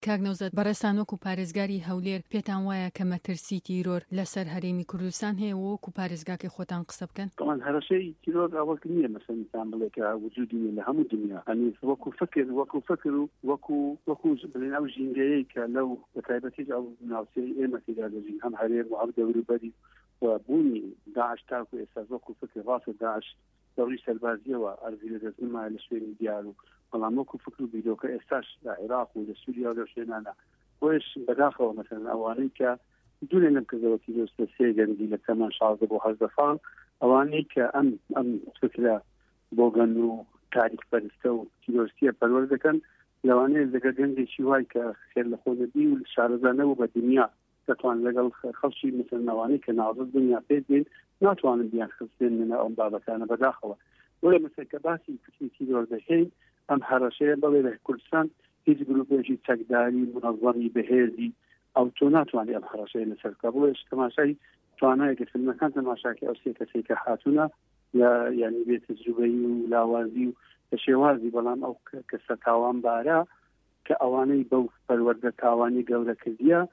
کاک نەوزەد بەڕێستان وەکو پارێزگاری هەولێر پێتان وایە کە مەترسی تیرۆر لەسەر هەرێمی کوردستان هەیە وەکو پارێزگاکەی خۆتان قسە بکەن؟ طبعا هەرشەی تیرۆر ئەوەک نییە مەسەن ئینسان بڵێ کە وجودی لە هەموو دنیا هەنی وەکو فکر و وەکو بڵێن ئەو ژینگەیەی کە لەو بەتایبەتی ئەو ناوچەی ئێمە تێدا دەژین هەم هەرێم و هەم دەوروبەری و بوونی داعش تاکو ئێستا وەکو فکر ڕاستە داعش دەوری سەربازیەوە ئەرزی لە دەستنمایە لە شوێنی دیار و بەڵام وەکو فکر و بیرۆکە ئێستاش لە عێراق و لە سووریا و لە شوێنانە وش بەداخەوە مەسەن ئەوانەی کە دوورێ لەم کردەوەتی دۆستە سێ گەنجی لە تەمان 16 بۆ 18 ساڵ ئەوانەی کە ئەم فکرە بۆ گەن و تاریخ پەرستە و تیرۆریستیە پەروەر دەکەن لەوانەیە لەگە گەنجێکی وای کە خێر لە خۆ نەبی و شارەزانەوە بە دنیا دەتوان لەگەڵ خەڵکی مثل ئەوانەی کە ناوەڕاست دنیا پێ بێن ناتوانن بیان خستێن منە ئەم بابەتانە بەداخەوە وەرە مثل کە باسی فکری تیرۆر دەکەین ئەم هەڕەشەیە بەڵێ لە کوردستان هیچ گروپێکی چەکداری منەظەمی بەهێزی ئەو تۆ ناتوانێت ئەم هەڕەشەیە لەسەر بکە بۆ تەماشای توانایەکە فیلمەکان تەماشاکە ئەو سێ کەسێکە هاتوونە یا یعنی بێت تجروبەی و لاوازی و بە شێوازی بەڵام ئەو کەسە تاوانبارە کە ئەوانەی بەو پەروەردە تاوانی گەورە کردیە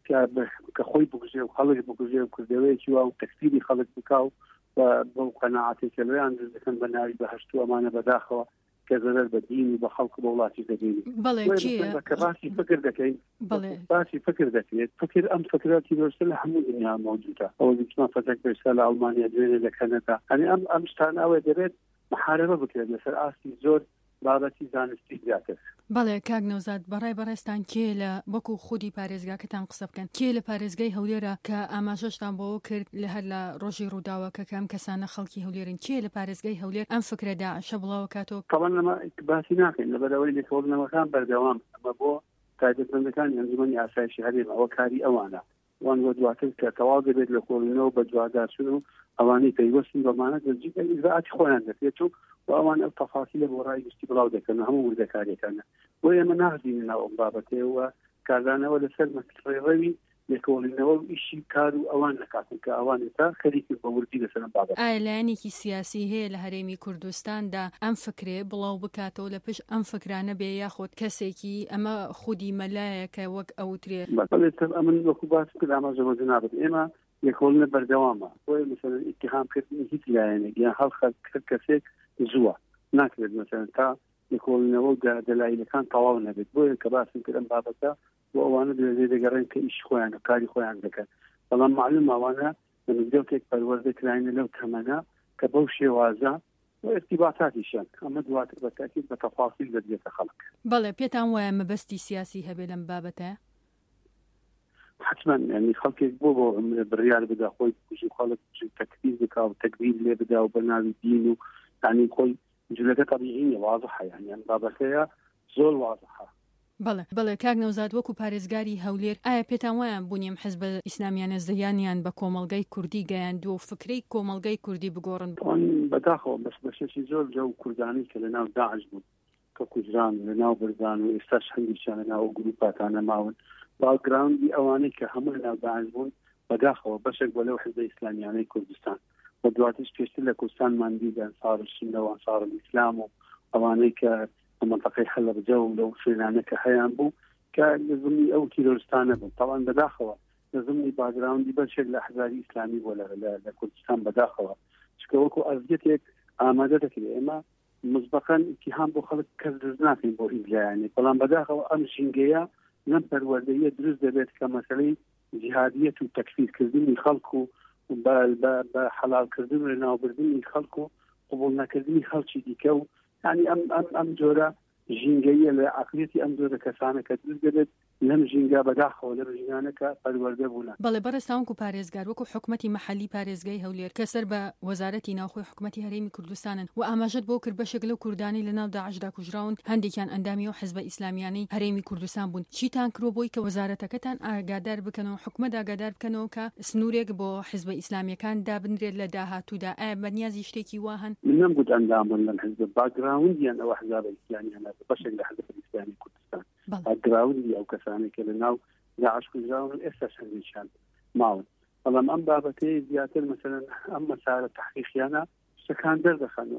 کە خۆی بکوژێ و خەڵک بکوژێ و کردەوەیەکی وا و تەکفیری خەڵک بکاو و بەو قەناعەتێکە لەیان دروست دەکەن بە ناوی بەهەشت و ئەمانە بەداخەوە کە زەرەر بە دین و بە خەڵک بە وڵاتی دەبێنی کە باسی فکر دەکەین باسی فکر دەکرێت فکر ئەم فکراتی دۆستە لە هەموو دنیا موجودە ئەوە دیچما فەتەک بێستا لە ئەڵمانیا دوێنێ لە کەنەدا هەنی ئەم شتان ئەوە دەبێت محاربە بکرێت لەسەر ئاستی زۆر بابەتی زانستی زیاتر. بەڵێ کاک نەوزاد بەڕێستان کێ لە وەکو خودی پارێزگاکەتان قسە بکەن کێ لە پارێزگای هەولێرە کە ئاماژەشتان بۆ کرد لە هەر لە ڕۆژی ڕووداوەکە کەم کەسانە خەڵکی هەولێرن کێ لە پارێزگای هەولێر ئەم فکرە داعشە بڵاو کاتەوە طبعا لەمە باسی ناکەین لەبەرەوەی لێکۆڵینەوەکان بەردەوام ئەمە بۆ تایبەتمەندەکانی ئەنجومەنی ئاسایشی هەرێم ئەوە کاری ئەوانە وان بۆ دواتر کە تەواو دەبێت لە کۆڵینەوە بە دووادارچوون و ئەوانەی پەیوەستن بەمانە دەرجی ئیجراعاتی خۆیان دەکرێت و ئەوان ئەو تەفاصیلە بۆ ڕای گشتی بڵاو دەکەن هەموو وردەکاریەکانە بۆ ئێمە ناخدین ناو ئەم بابەتەوە کاردانەوە لەسەر مەسڕێڕەوی لێکۆڵینەوە و ئیشی کار و ئەوان نەکاتن کە ئەوان ئێستا خەریکی بە وردی لەسەر بابەت ئایا لایەنێکی سیاسی هەیە لە هەرێمی کوردستاندا ئەم فکرێ بڵاو بکاتەوە لە پشت ئەم فکرانە بێ یاخۆت کەسێکی ئەمە خودی مەلایە کە وەک ئەوترێ ئەمن وەکو باس کرد ئاماژەمە جنابەت ئێمە لێکۆڵینە بەردەوامە بۆیە مثلا ئیتیهامکردنی هیچ لایەنێک یان هەڵخەت کەسێک زووە ناکرێت مثلا تا لێکۆڵینەوە و دەلایلەکان تەواو نەبێت بۆیە کە باسم کردم بابەتە و ئەوانە دەوێت دەگەڕێن کە ئیش خۆیان و کاری خۆیان دەکەن بەڵام معلوم ئەوانە لەمزگەوتێک پەروەردەکراینە لەو تەمەنە کە بەو شێوازە و ارتباطاتیشان ئەمە دواتر بەتاکید بە تەفاصیل دەدرێتە خەڵک. بەڵێ پێتان وایە مەبەستی سیاسی هەبێ لەم بابەتە؟ حتما يعني خلقك بو بالريال بدا خوي بيجي خلق تكبير بك او تكبير اللي بدا وبناء الدين يعني خوي جلده طبيعيه واضحه يعني بابكيا زول واضحه. بەڵێ کاک نەوزاد وەکو پارێزگاری هەولێر ئایا پێتان وایە بوونیم حزب ئیسلامیانە زەیانیان بە کۆمەڵگەی کوردی گەیاندووە و فکرەی کۆمەڵگەی کوردی بگۆڕن بەداخەوە بەس بەشێکی زۆر جە و کوردانی کە لەناو داعش بوون کە کوردان لەناو بەردان و ئێستاش هەندێکیان لەناو گروپاتانە ماون باگراوندی ئەوانەی کە هەموو لەناو داعش بوون بەداخەوە بەشێک بۆ لەو حزب ئیسلامیانەی کوردستان و دواترش پێشتر لە کوردستانمان دیدە ئەنسار السنە و ئەنسار الئیسلام و ئەوانەی کە منطقەی حەلەبجە و لەو شوێنانە کە هەیان بوو کە لە زمینی ئەو تیرۆریستانە بوون طبعا بەداخەوە لە زمینی باگراوندی بەشێک لە ئەحزابی ئیسلامی بۆ لە کوردستان بەداخەوە چکە وەکو ئەزیەتێک ئامادە دەکرێت ئێمە مسبقا اتهام بۆ خەڵک کەس دروست ناکەین بۆ هیچ لایەنێک بەڵام بەداخەوە ئەم ژینگەیە لەم پەروەردەیە دروست دەبێت کە مەسەلەی جیهادیەت و تەکفیرکردنی خەڵک و بە حەڵالکردن و لەناوبردنی خەڵک و قبوڵ نەکردنی خەڵکی دیکە و يعني ام جورا ژینگەیە لە عقلیەتی ئەم جۆرە کەسانە کە دروست دەبێت لەم ژینگە بەداخەوە لەم ژینانەکە پەروەردە بوون. بەڵێ بەڕێستاوەکو پارێزگار وەکو حکومەتی مەحەلی پارێزگای هەولێر کە سەر بە وەزارەتی ناوخۆی حکومەتی هەرێمی کوردستانن و ئاماژەت بۆ کرد بەشێک لەو کوردانی لەناو داعشدا کوژراون هەندێکیان ئەندامی و حزبە ئیسلامیانەی هەرێمی کوردستان بوون چیتان کرۆ بۆی کە وەزارەتەکەتان ئاگادار بکەنەوە حکومەت ئاگادار بکەنەوە کە سنوورێک بۆ حزبە ئیسلامیەکان دابنرێت لە داهاتوودا ئایا بەنیازی شتێکی وا هەن؟ من نەمگوت ئەندامن لەم حزب باگراوندیان ئەوە حزب ئیسلامیانە بەشێک لە حزب ئیسلامی کوردستان باگراوندی ئەو کەسانی کە لەناو داعش کوژراون ئێستاش هەندێکیان ماون بەڵام ئەم بابەتەی زیاتر مثلا ئەم مەسارە تحقیقیانە شتەکان دەردەخەن و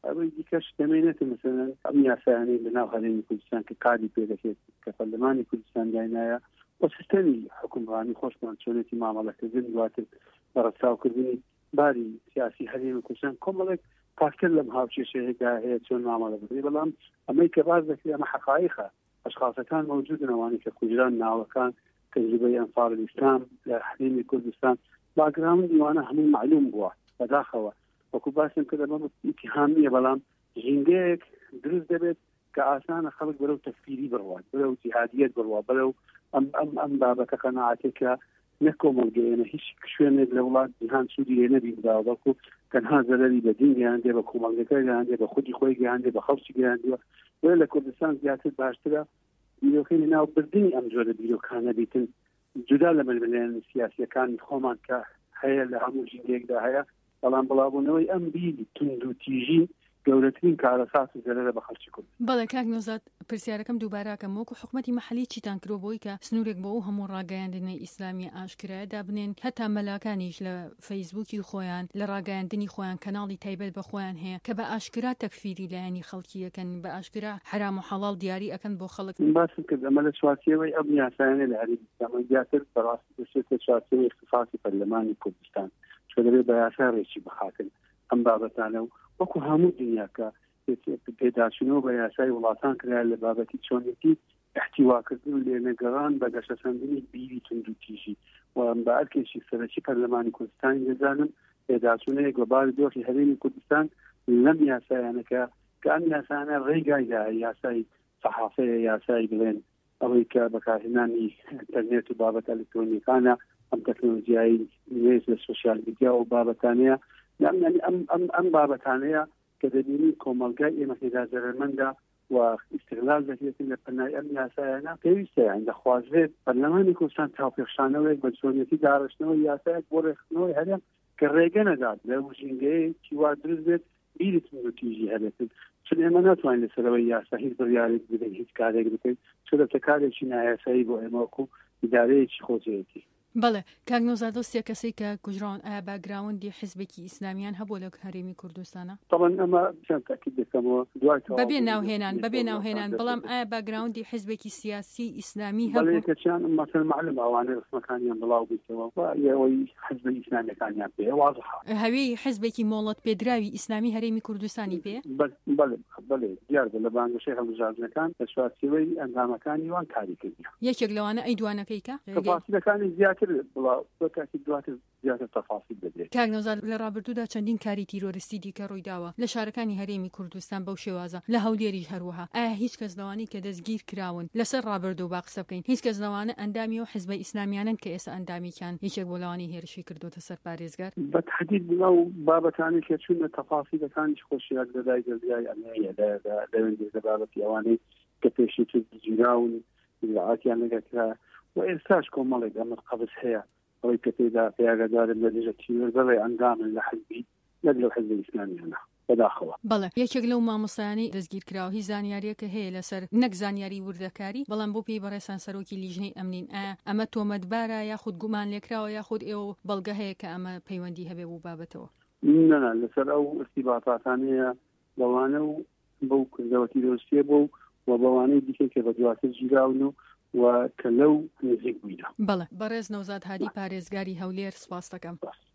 ئەوەی دیکەش دەمێنێتە مثلا ئەم یاسایانەی لەناو هەرێمی کوردستان کە قادی پێ دەکرێت کە پەرلەمانی کوردستان داینایە بۆ سیستەمی حکومڕانی خۆشمان چۆنێتی مامەڵەکردن دواتر بەڕەچاوکردنی باری سیاسی هەرێمی کوردستان کۆمەڵێک پاکتر لەم هاوچێشەیەدا هەیە چۆن مامەڵە بدرێت بەڵام ئەمەی کە باز دەکرێت ئەمە حقایقە ئەشخاصەکان موجودن ئەوانی کە کوژران ناوەکان تەجروبەی ئەنفار الئیسلام لە هەرێمی کوردستان باگراوند دیوانە هەموو معلوم بووە بەداخەوە وەکو باسم کرد ئەمە ئیتیهامیە بەڵام ژینگەیەک دروست دەبێت کە ئاسانە خەڵک بەرەو تەکفیری بڕوات بەرەو جیهادیەت بڕوات بەرەو ئەم بابەتە قەناعەتێکە نەکۆمەڵگەیەنە هیچ شوێنێک لە وڵات جیهان سوودی لێ نەبیندا بەڵکو تەنها زەرەری بە دین گەیاندێ بە کۆمەڵگەکە گەیاندێ بە خودی خۆی گەیاندێ بە خەڵکی گەیاندووە وێ لە کوردستان زیاتر باشترە بیرۆکەی ناو بردننی ئەم جۆرە بیرۆکانە بیتن جودا لە مەلملێن سیاسیەکانی خۆمان کە هەیە لە هەموو ژینگەیەکدا هەیە بەڵام بڵاوبوونەوەی ئەم بیری تند و تیژی گەورەترین کارەساس و زەرەرە بە خەڵکی کورد. بەڵێ کاک نۆزاد پرسیارەکەم دووبارەکەم وەکو حکومەتی مەحەلی چیتان کرۆ بۆی کە سنوورێک بۆ هەموو ڕاگەیاندنی ئیسلامی ئاشکرایەدا بنێن هەتا مەلاکانیش لە فەیسبووکی خۆیان لە ڕاگەیاندنی خۆیان کەناڵی تایبەت بە خۆیان هەیە کە بە ئاشکرا تەکفیری لایەنی خەڵکی یەکەن بە ئاشکرا حرام و حەڵاڵ دیاری ئەکەن بۆ خەڵک. باسم کرد ئەمە لە چوارچێوەی ئەم یاسایانە لە هەرێمی ئیسلامی زیاتر بەڕاستی دەچێتە چوارچێوەی اختصاصی پەرلەمانی کوردستان چۆن دەبێت بە یاسا ڕێکی بخاتن ئەم بابەتانە و وەکو هەموو دنیاکە پێداچنەوە بە یاسای وڵاتان کرا لە بابەتی چۆنێتی احتیواکردن و لێنەگەڕان بە گەشەسەندنی بیری تند و تیژی و بە ئەرکێکی سەرەکی پەرلەمانی کوردستانی دەزانم پێداچونەیەک بە باری دۆخی هەرێمی کوردستان لەم یاسایانەکە کە ئەم یاسایانە ڕێگایدا یاسای سەحافەیە یاسای بڵێن ئەوەی کە بەکارهێنانی ئینتەرنێت و بابەت ئەلکترۆنیکانە ئەم تەکنۆلۆژیایی نوێژ لە سوشیال میدیا و بابەتانەیە ئەم بابەتانەیە کە دەبینی کۆمەلگای ئێمە تێدا زەرمەندە و استقلال دەکرێتن لە پەنای ئەم یاسایانە پێویستە یان دەخوازرێت پەرلەمانی کوردستان چاوپێشانەوەیەک بە چۆنیەتی داڕشتنەوەی یاسایەک بۆ ڕێخستنەوەی هەرێم کە ڕێگە نەدات لە ژینگەیەکی وا دروست بێت بیری تند و تیژی هەبێتن چون ئێمە ناتوانین لەسەرەوەی یاسا هیچ بڕیارێک بدەین هیچ کارێک بکەین چون دەبێتە کارێکی نایاسایی بۆ ئێمە وەکو ئیدارەیەکی خۆجەیەتی. بەڵێ کاک نۆزاد سێ کەسەی کە کوژراون ئایا باگراوندی حیزبێکی ئیسلامیان هەبوو لە هەرێمی کوردستانە؟ طبعا ئەمە چەند تاکید دەکەمەوە دوای بەبێ ناوهێنان بەڵام ئایا باگراوندی حیزبێکی سیاسی ئیسلامی هەبوو؟ بەڵێ کەچیان مەسەل معلوم ئەوانە ڕسمەکانیان بڵاو بیتەوە و ئەوەی حیزبە ئیسلامیەکانیان پێ واضحە. هەوێی حیزبێکی مۆڵەت پێدراوی ئیسلامی هەرێمی کوردستانی پێ؟ بەڵێ دیار بە لە بانگەشەی هەڵبژاردنەکان بە چوارچێوەی ئەنجامەکانی وان کاری کردی. یەکێک لەوانە ئەی دوانەکەی کە؟ تەفاسیلەکانی زیاتر بڵاو دواتر زیاتر تەفاصیل بدرێت. کاک نۆزاد لە ڕابردوودا چەندین کاری تیرۆریستی دیکە ڕوویداوە لە شارەکانی هەرێمی کوردستان بەو شێوازە لە هەولێریش هەروەها ئایا هیچ کەس لەوانی کە دەستگیر کراون لەسەر ڕابردوو با قسە بکەین هیچ کەس لەوانە ئەندامی و حیزبە ئیسلامیانن کە ئێستا ئەندامیان یەکێک بۆ لەوانی هێرشی کردوتە سەر پارێزگار بە تحدید بڵاو بابەتانی کە چونە تەفاسیلەکانیش خۆشیان دەدای دەزیای ئەمەیە لە بابەتی ئەوانەی کە پێشی جیراون ئاعاتیان لەگەکرا و ئێستاش کۆمەڵێک ئەمە قەبس هەیە ئەوەی کە تێدا پێیاگەدارن لە دژە تیرۆربەڕێ ئەندامن لە حزبی لەک لەو حزبە ئیسلامیانە بەداخەوە. بەڵێ یەکێک لەو مامۆستایانی دەستگیرکراوە هیچ زانیاریەکە هەیە لەسەر نەک زانیاری وردەکاری بەڵام بۆ پێی بەڕێسان سەرۆکی لیژنەی ئەمنین ئەمە تۆمەتبارە یاخود گومان لێکراوە یاخود ئێوە بەڵگە هەیە کە ئەمە پەیوەندی هەبێ بوو بابەتەوە؟ نەنا لەسەر ئەو ئستیباتاتانەیە بەوانە و بەو کردەوەتی دۆستیە بۆ و بەوانەی دیکە کە بە دواتر ژیراون و کە لەو نزیک بووینە. بەڵێ بەڕێز نەوزاد هادی پارێزگاری هەولێر سپاس دەکەم.